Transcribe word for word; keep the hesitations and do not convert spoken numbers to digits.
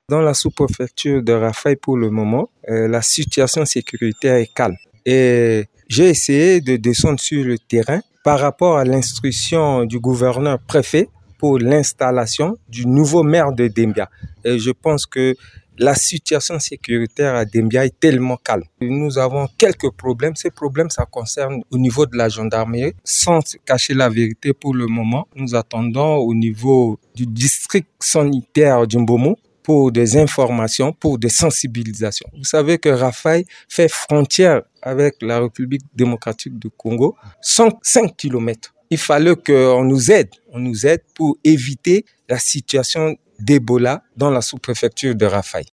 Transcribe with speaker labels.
Speaker 1: Dans la sous-préfecture de Rafai, pour le moment, euh, la situation sécuritaire est calme. Et j'ai essayé de descendre sur le terrain par rapport à l'instruction du gouverneur-préfet pour l'installation du nouveau maire de Dembia. Et je pense que la situation sécuritaire à Dembia est tellement calme. Nous avons quelques problèmes. Ces problèmes, ça concerne au niveau de la gendarmerie. Sans cacher la vérité pour le moment, nous attendons au niveau du district sanitaire d'Umbomo pour des informations, pour des sensibilisations. Vous savez que Rafai fait frontière avec la République démocratique du Congo, cent cinq kilomètres. Il fallait qu'on nous aide, on nous aide pour éviter la situation d'Ebola dans la sous-préfecture de Rafai.